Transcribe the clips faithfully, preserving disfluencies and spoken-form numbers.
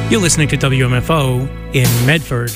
You're listening to W M F O in Medford.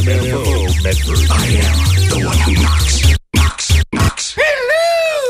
M F O Medford. I am the one who knocks, knocks, knocks. Hello!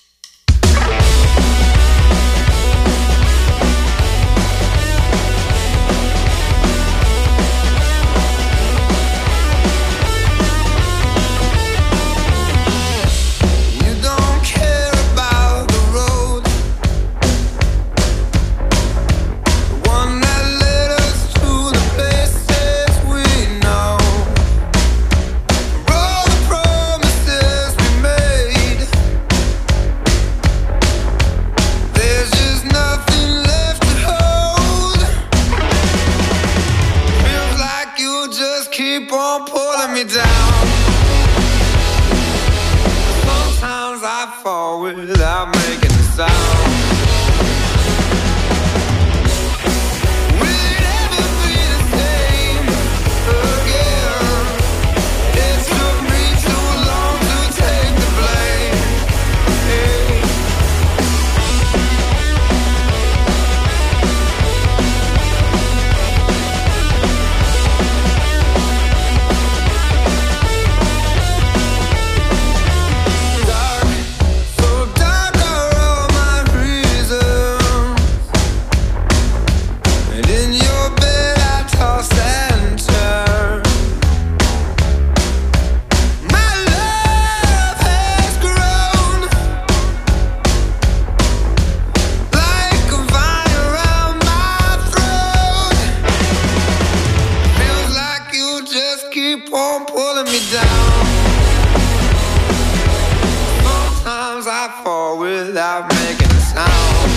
Without making a sound. Without making a sound.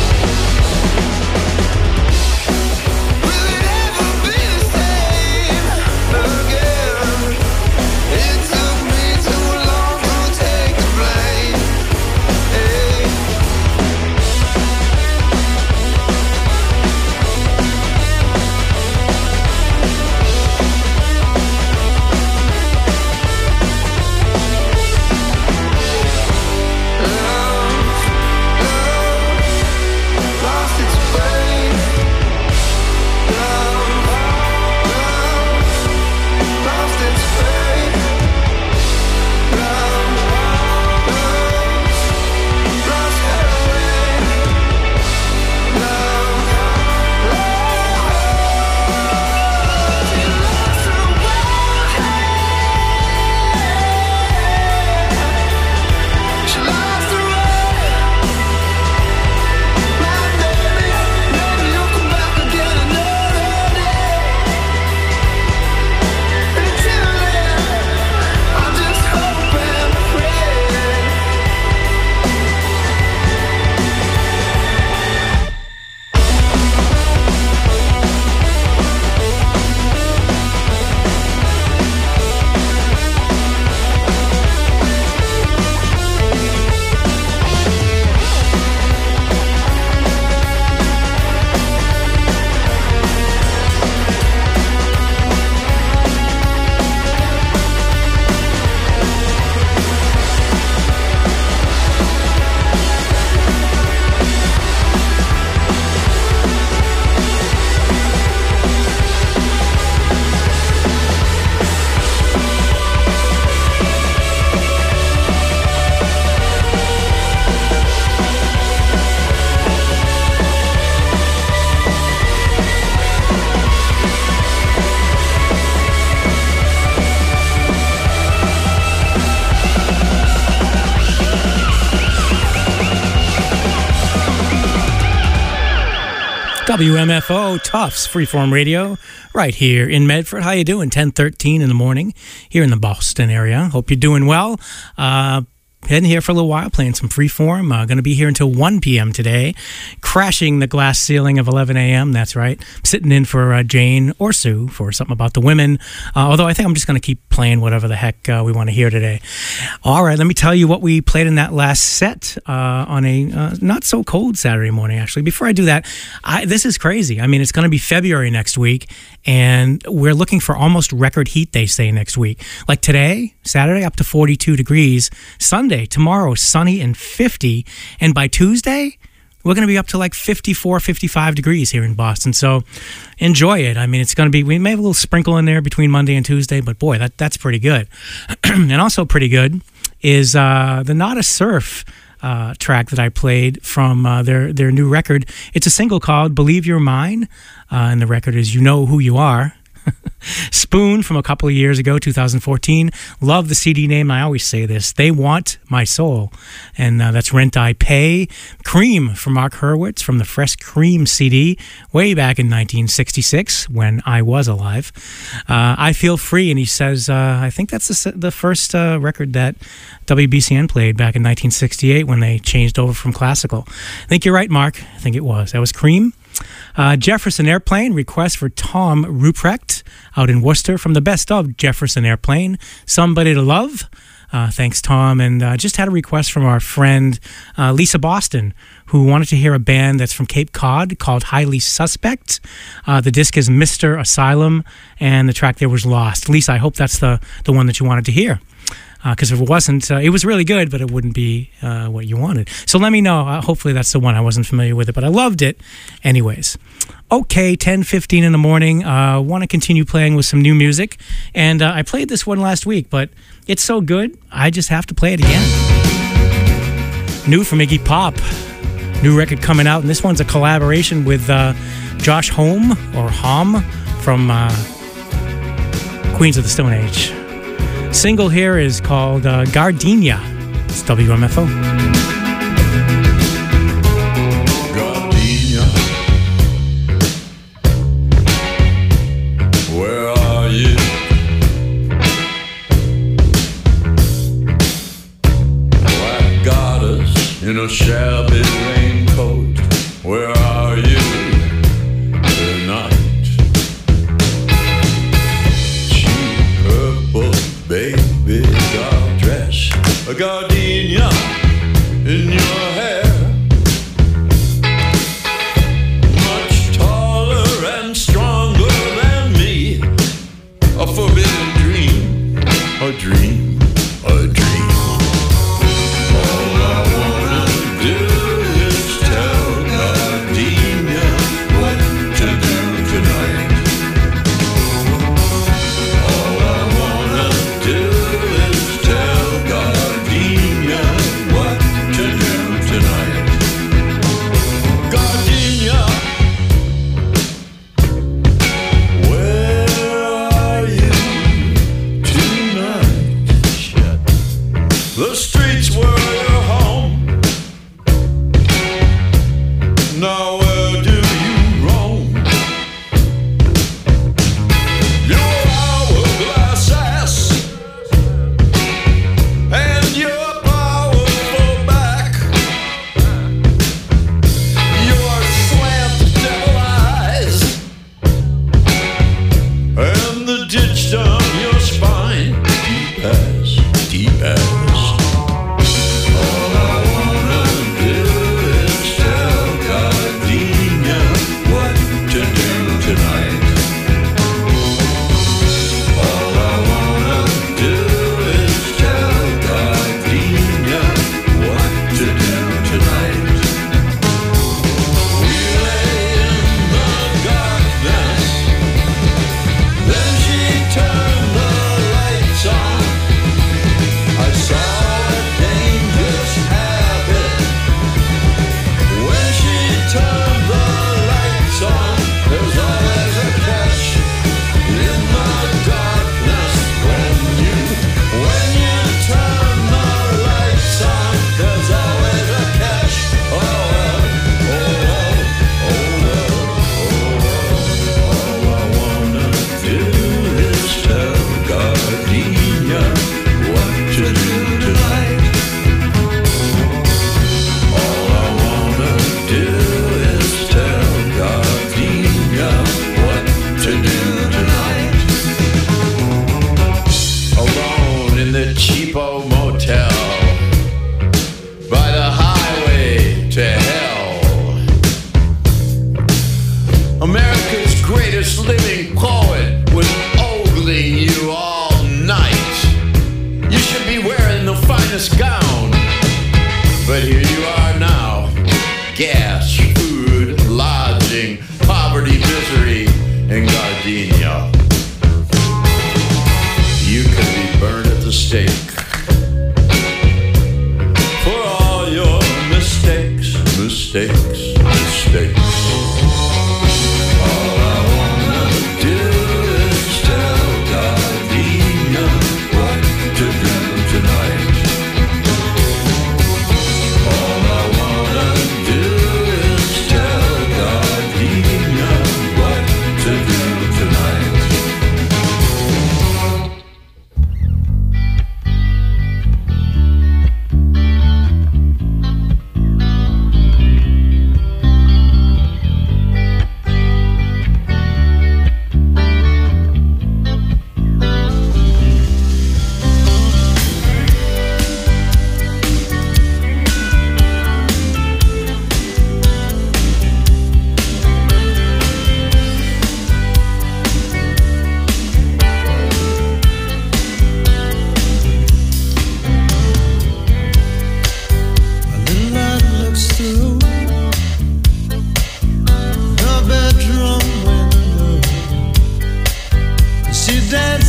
Will it ever be the same again? It took me too long to take the blame. Hey. W M F O Tufts Freeform Radio right here in Medford. How you doing? ten thirteen in the morning here in the Boston area. Hope you're doing well. Uh, heading here for a little while, playing some Freeform. Uh, going to be here until one p.m. today, crashing the glass ceiling of eleven a.m. That's right. I'm sitting in for uh, Jane or Sue for something about the women, uh, although I think I'm just going to keep playing whatever the heck uh, we want to hear today. All right, let me tell you what we played in that last set uh, on a uh, not-so-cold Saturday morning, actually. Before I do that, I, this is crazy. I mean, it's going to be February next week, and we're looking for almost record heat, they say, next week. Like today, Saturday, up to forty-two degrees. Sunday, tomorrow, sunny and fifty. And by Tuesday, we're going to be up to like fifty-four, fifty-five degrees here in Boston. So enjoy it. I mean, it's going to be, we may have a little sprinkle in there between Monday and Tuesday, but boy, that that's pretty good. And also pretty good is uh, the Not a Surf uh, track that I played from uh, their, their new record. It's a single called Believe You're Mine, uh, and the record is You Know Who You Are. Spoon from a couple of years ago, two thousand fourteen. Love the C D name. I always say this. They Want My Soul. And uh, that's Rent I Pay. Cream from Mark Hurwitz from the Fresh Cream C D way back in nineteen sixty-six when I was alive. Uh, I Feel Free. And he says, uh, I think that's the, the first uh, record that W B C N played back in nineteen sixty-eight when they changed over from classical. I think you're right, Mark. I think it was. That was Cream. Uh, Jefferson Airplane, request for Tom Ruprecht out in Worcester from the best of Jefferson Airplane, Somebody to Love. Uh, thanks, Tom. And uh, just had a request from our friend uh, Lisa Boston, who wanted to hear a band that's from Cape Cod called Highly Suspect. Uh, the disc is Mister Asylum, and the track there was Lost. Lisa, I hope that's the, the one that you wanted to hear. Because uh, if it wasn't, uh, it was really good, but it wouldn't be uh, what you wanted. So let me know. Uh, hopefully that's the one. I wasn't familiar with it, but I loved it anyways. Okay, ten fifteen in the morning. I uh, want to continue playing with some new music. And uh, I played this one last week, but it's so good, I just have to play it again. New from Iggy Pop. New record coming out, and this one's a collaboration with uh, Josh Homme, or Homme, from uh, Queens of the Stone Age. Single here is called uh, Gardenia. It's W M F O. Gardenia, where are you? Black goddess in a shabby raincoat. Where are you tonight? Baby doll dress, a gardenia in your hair, much taller and stronger than me, a forbidden dream, a dream, a dream. All I wanna do is tell gardenia what to do tonight. The streets were your home. Now where do you roam? Your hourglass ass and your powerful back, your slant devil eyes and the ditch down your spine, deep as, deep as. Turn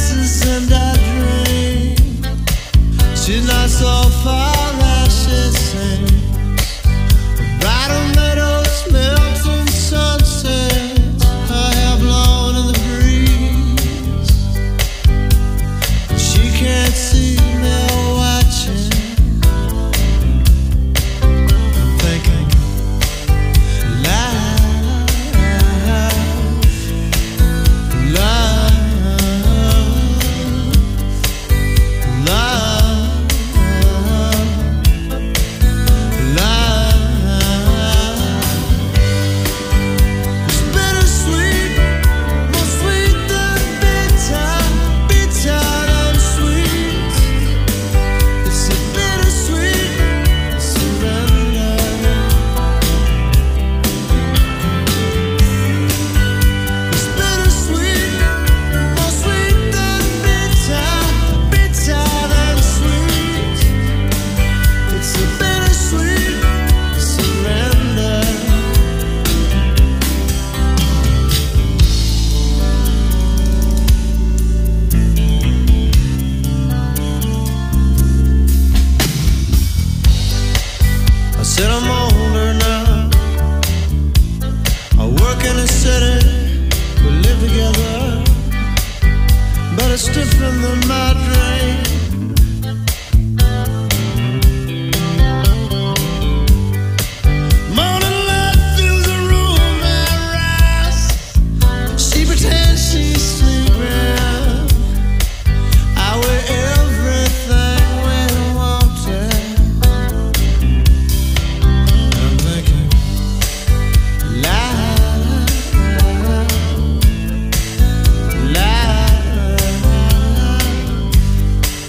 dances and I dream. She's not so far as she sings. Bridal meadows, melting sunsets, her hair blowing in the breeze. She can't see me watching. I'm thinking, love, love, love, love. It's bittersweet, more sweet than bitter, bitter than sweet. It's a bittersweet surrender. It's bittersweet, more sweet than bitter, bitter than sweet. It's a bittersweet surrender. I said I'm older now. I work in a city, we live together, but it's different than my dream. Morning light fills the room and rise. She pretends she's sleeping. I wear everything we wanted. I'm thinking, love, love,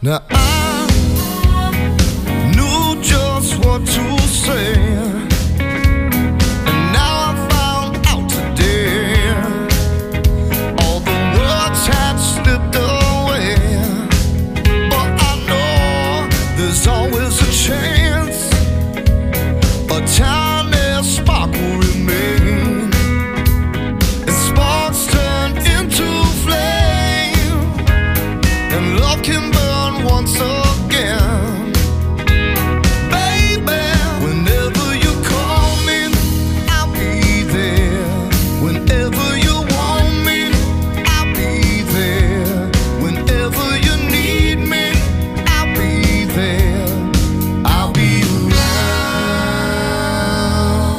Now I knew just what to say, and now I found out today all the words had slipped away. But I know there's always a chance, a tiny spark will remain, and sparks turn into flame, and love can burn once again. Baby, whenever you call me, I'll be there. Whenever you want me, I'll be there. Whenever you need me, I'll be there. I'll be around.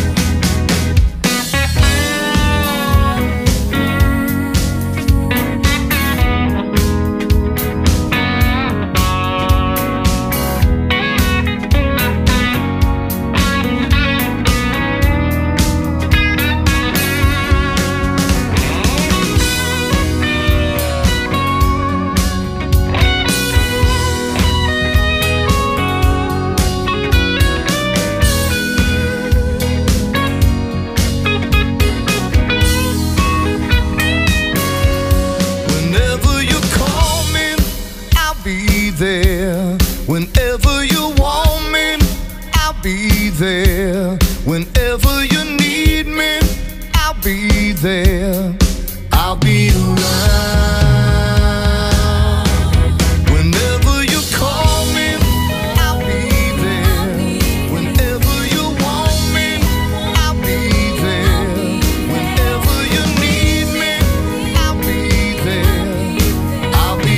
Whenever you call me, I'll be there. Whenever you want me, I'll be there. Whenever you need me, I'll be there. I'll be around. Whenever you call me, I'll be there. Whenever you want me, I'll be there. Whenever you need me, I'll be there. I'll be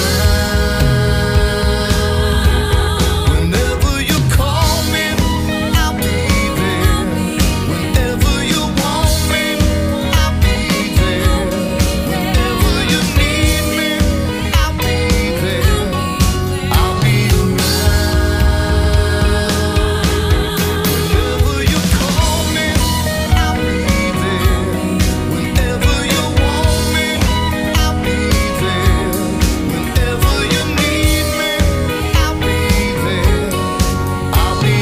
around. Whenever you call me, I'll be there. Whenever you want me, I'll be there. Whenever you need me, I'll be there. I'll be around. Whenever you call me, I'll be there. Whenever you want me, I'll be there. Whenever you need me, I'll be there. I'll be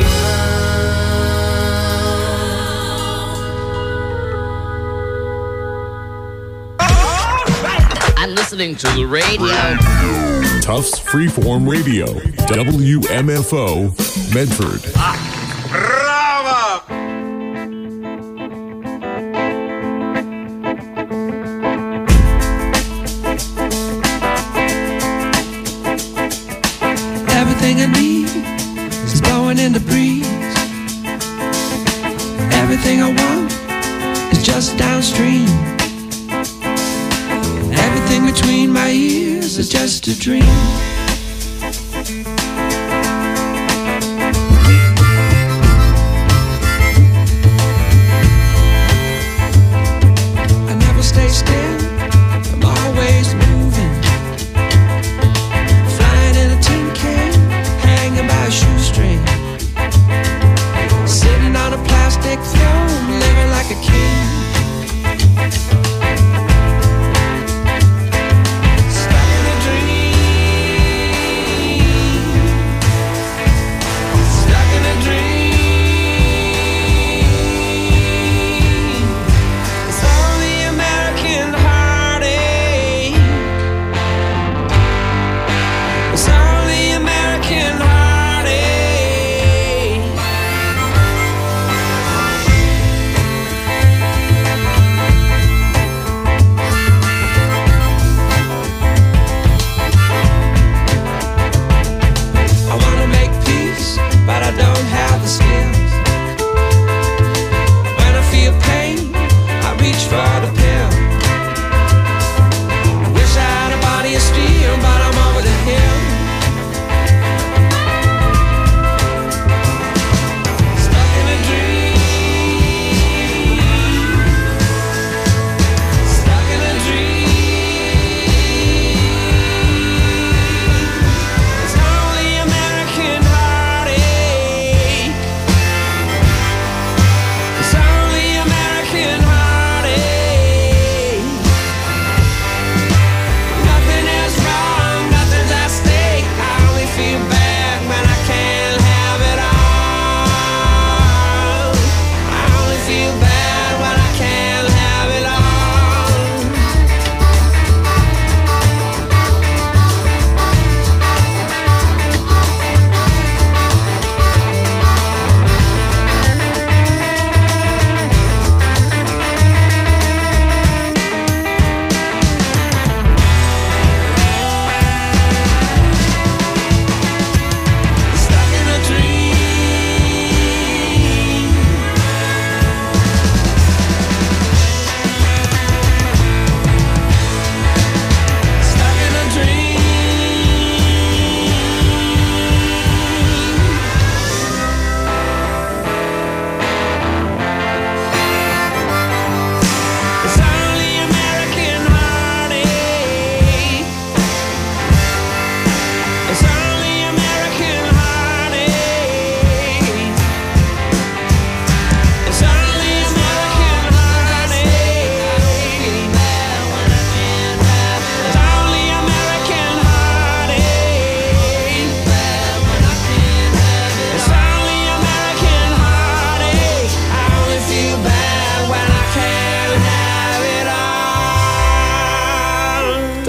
around. I'm listening to the radio. Tufts Freeform Radio, W M F O, Medford. Everything I need is blowing in the breeze. Everything I want is just downstream. Everything between my ears is just a dream. I never stay still, I'm always moving. Flying in a tin can, hanging by a shoestring. Sitting on a plastic throne, living like a king. Stuck in a dream.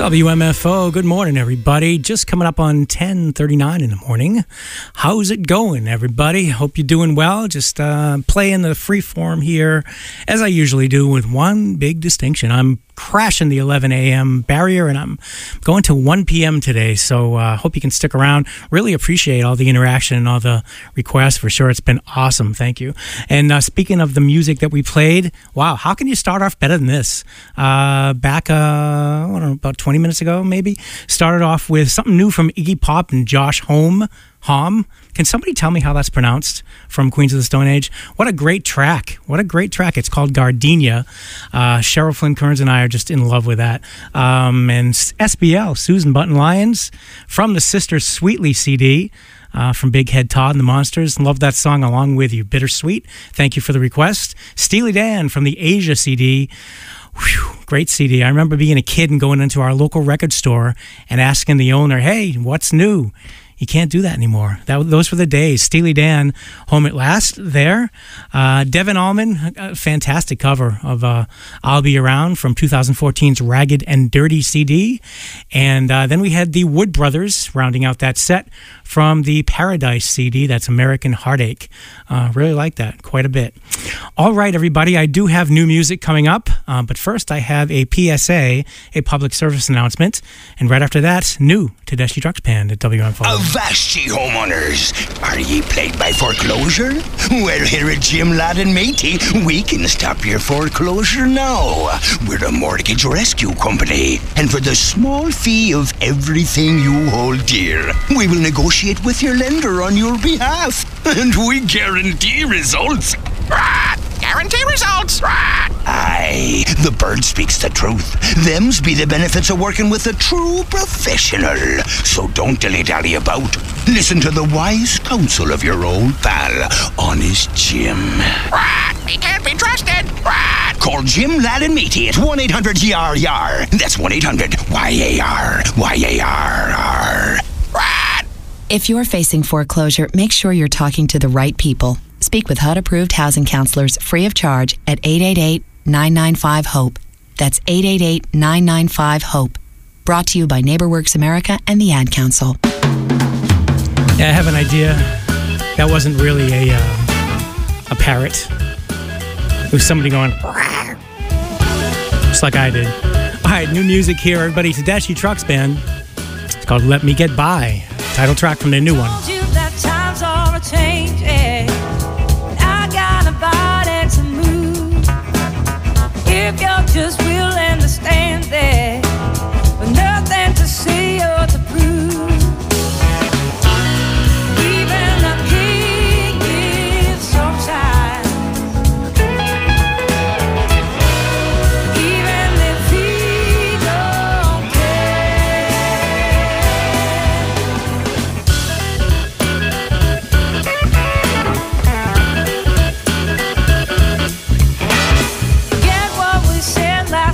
W M F O, good morning, everybody. Just coming up on ten thirty-nine in the morning. How's it going, everybody? Hope you're doing well. Just uh, playing the free form here, as I usually do, with one big distinction. I'm crashing the eleven a.m. barrier, and I'm going to one p.m. today, so I uh, hope you can stick around. Really appreciate all the interaction and all the requests, for sure. It's been awesome. Thank you. And uh, speaking of the music that we played, wow, how can you start off better than this? Uh, back, uh, I don't know, about twenty minutes ago, maybe, started off with something new from Iggy Pop and Josh Homme. Hom. Can somebody tell me how that's pronounced, from Queens of the Stone Age? What a great track. What a great track. It's called Gardenia. Uh, Cheryl Flynn Kearns and I are just in love with that. Um, and S B L, Susan Button Lyons, from the Sisters Sweetly C D, uh, from Big Head Todd and the Monsters. Love that song along with you. Bittersweet. Thank you for the request. Steely Dan from the Asia C D. Whew, great C D. I remember being a kid and going into our local record store and asking the owner, hey, what's new? You can't do that anymore. That, those were the days. Steely Dan, Home at Last there. Uh, Devin Allman, a fantastic cover of uh, I'll Be Around from twenty fourteen's Ragged and Dirty C D. And uh, then we had the Wood Brothers rounding out that set from the Paradise C D. That's American Heartache. Uh, really like that quite a bit. All right, everybody, I do have new music coming up. Uh, but first, I have a P S A, a public service announcement. And right after that, new Tedeschi Trucks Band at W M F O. Avast ye homeowners! Are ye plagued by foreclosure? Well, here at Jim Ladd and Matey, we can stop your foreclosure now. We're a mortgage rescue company, and for the small fee of everything you hold dear, we will negotiate with your lender on your behalf, and we guarantee results. Guarantee results. Aye, the bird speaks the truth. Them's be the benefits of working with a true professional. So don't dilly-dally about. Listen to the wise counsel of your old pal, Honest Jim. He can't be trusted. Call Jim Ladd and Matey at one eight hundred Y A R Y A R. That's one eight hundred Y A R Y A R R. If you're facing foreclosure, make sure you're talking to the right people. Speak with H U D-approved housing counselors free of charge at eight eight eight, nine nine five, HOPE. That's eight eight eight, nine nine five, HOPE. Brought to you by NeighborWorks America and the Ad Council. Yeah, I have an idea. That wasn't really a uh, a parrot. It was somebody going, just like I did. All right, new music here, everybody. Tedeschi Trucks Band. It's called Let Me Get By. Title track from their new one. If you're just willing to stand there with nothing to say or to prove, even the king gives sometimes, even if he don't Forget what we said last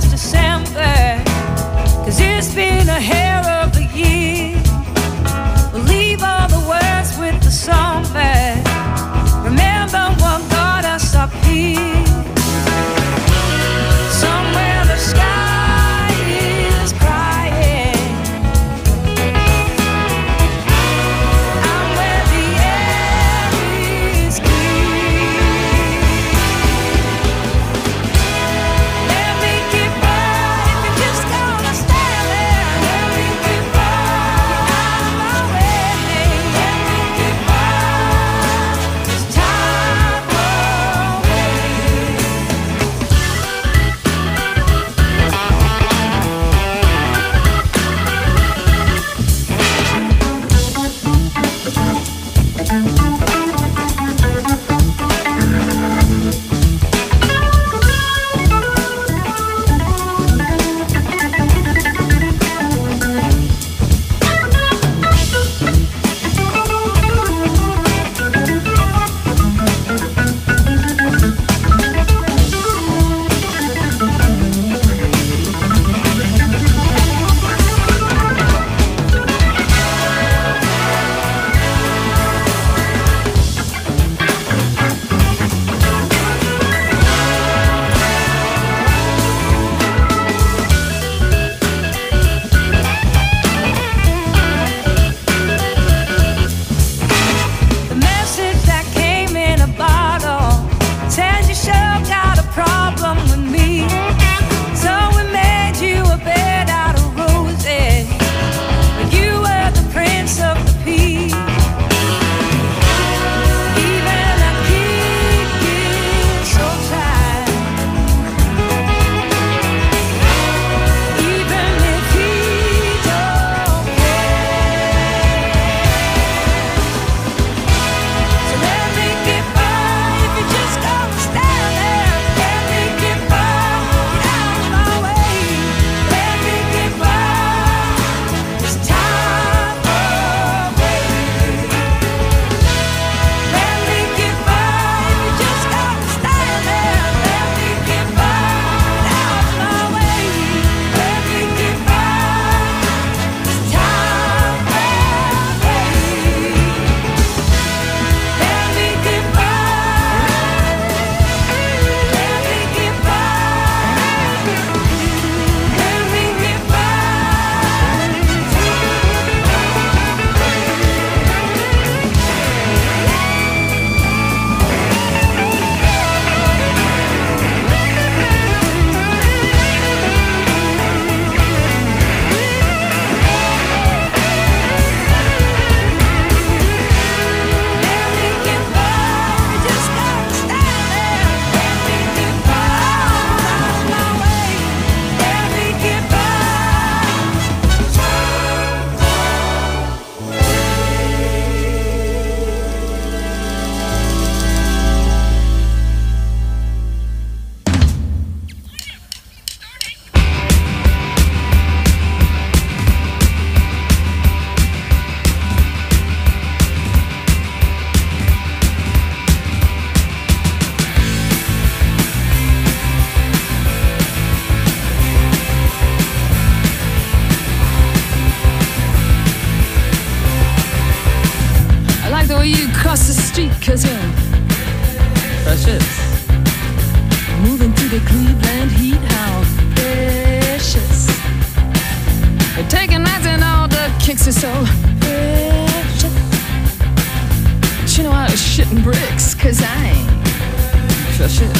street, cause you're precious. Moving through the Cleveland heat, how precious. You're taking nights and all the kicks are so precious. But you know I was shitting bricks, cause I ain't precious.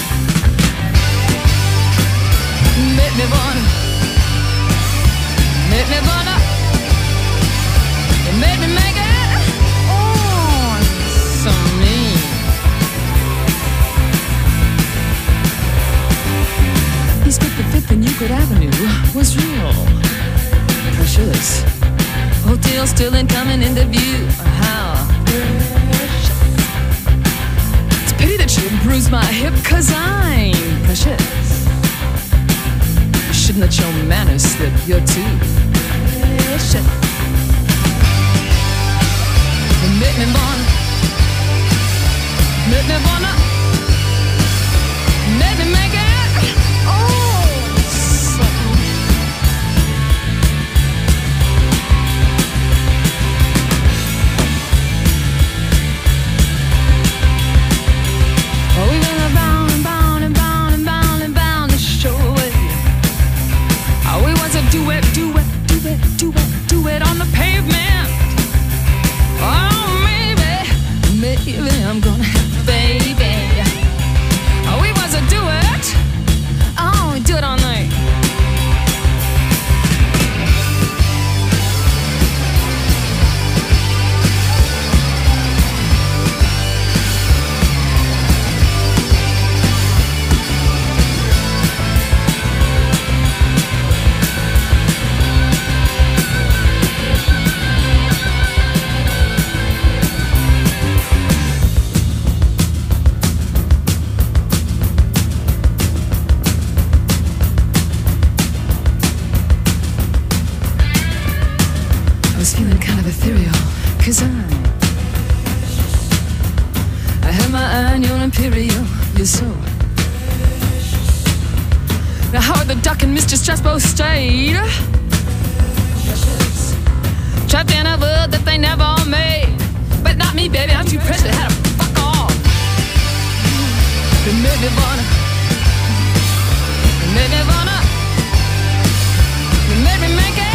Make me wanna, make me wanna, you make me make it, oh, so mean. East fifty-fifth and Euclid Avenue was real precious. Hotel still ain't coming into view, how precious. It's a pity that you bruised my hip, cause I'm precious. Shouldn't let your manners slip, you're too precious. You make me wanna, make me wanna, make me make it, oh, something. Oh, we're gonna bound and bound and bound and bound and bound the show away. Oh, we want to do it, do it, do it, do it, do it on the pavement. Oh, maybe, maybe I'm gonna have a baby. Oh, we want to do it. Oh, we do it all night. Cause I, I had my eye on your imperial, you're so. Now Howard the Duck and Mister Strasbow stayed trapped in a world that they never made. But not me, baby, I'm too precious, I had to fuck off. You made me wanna, you made me wanna, you made me make it.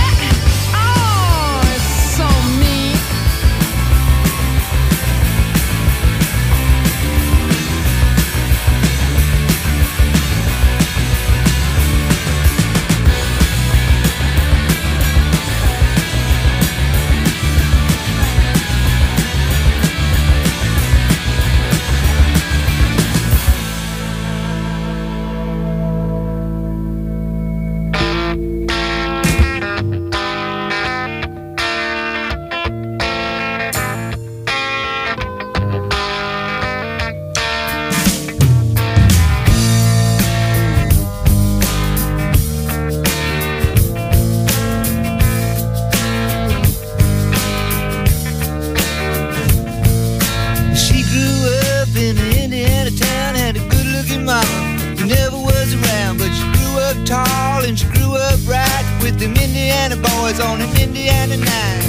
On an Indiana night.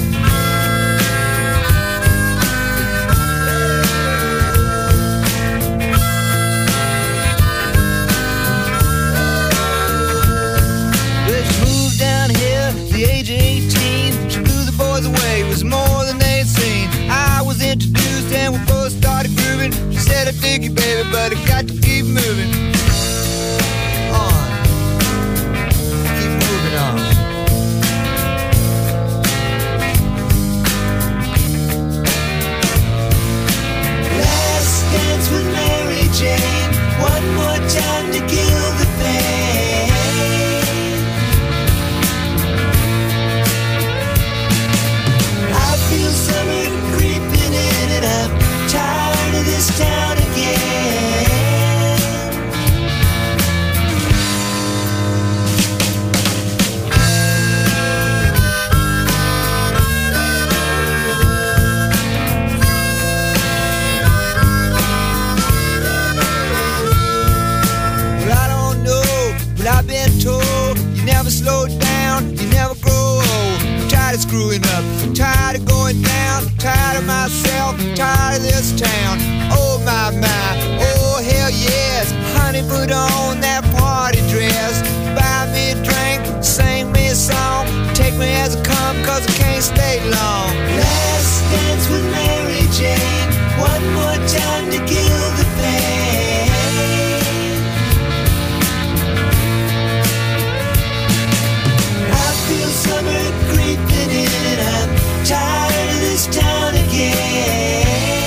Well, she moved down here at the age of eighteen. She blew the boys away, it was more than they'd seen. I was introduced and we both started grooving. She said, I dig you, baby, but I got to keep moving on. Keep moving on. Dance with Mary Jane, one more time to kill the pain. I feel summer creeping in and I'm tired of this town again. I've been told you never slow down, you never grow old. I'm tired of screwing up, I'm tired of going down, I'm tired of myself, tired of this town. Oh my, my, oh hell yes. Honey, put on that party dress. Buy me a drink, sing me a song. Take me as I come, cause I can't stay long. Last dance with Mary Jane. One more time to kill the pain. I feel summer creeping in and I'm tired of this town again.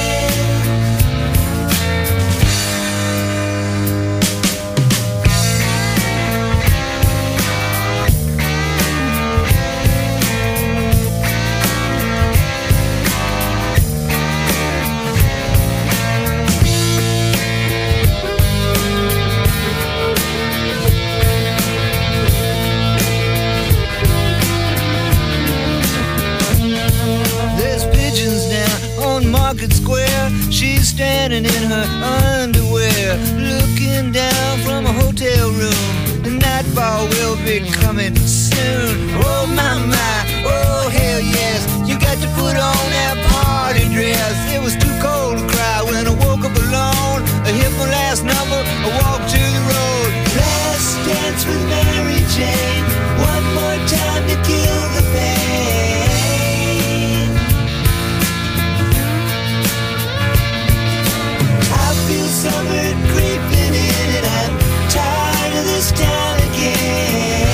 Market Square, she's standing in her underwear, looking down from a hotel room. The nightfall will be coming soon. Oh my my, oh hell yes. You got to put on that party dress. It was too cold to cry when I woke up alone. I hit my last number, I walked to the road. Last dance with Mary Jane. One more time to kill the pain. Summer creeping in and I'm tired of this town again.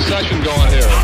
a session going here.